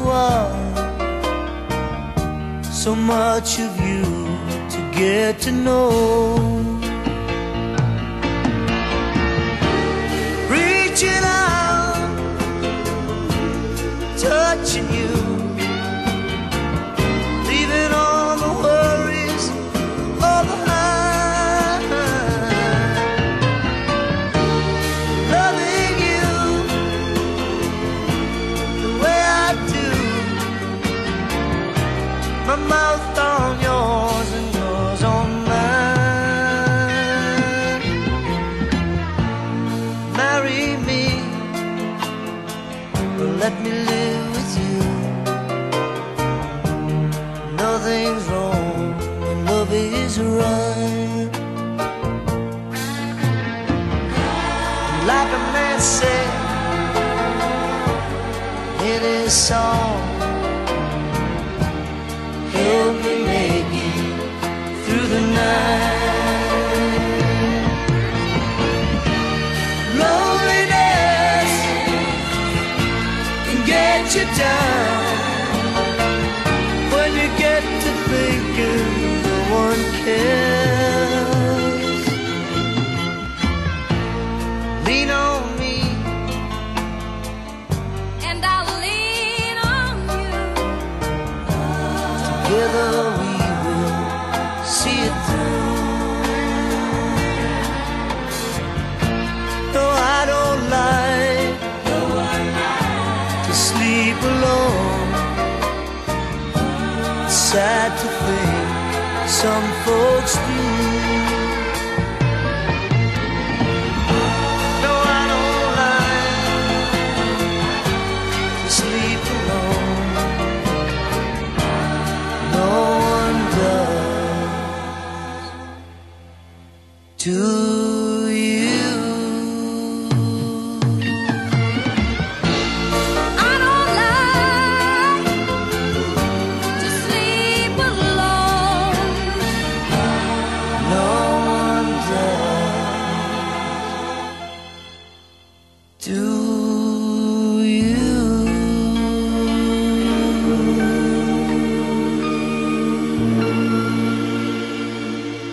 are, so much of you to get to know. Reaching out, touching you, leaving all the worries all behind. Loving you the way I do, my mouth on yours and yours on mine. Marry me, or let me live with you. Nothing's wrong when love is right. Like a man said in his song, help me make it through the night. Loneliness can get you down when you get to thinking no one cares. Lean on me and I'll lean on you. together we will see it through. No, I don't like to sleep alone. It's sad to think some folks do. No, I don't like to sleep alone. No one does. Do you? I don't like to sleep alone. No one does. Do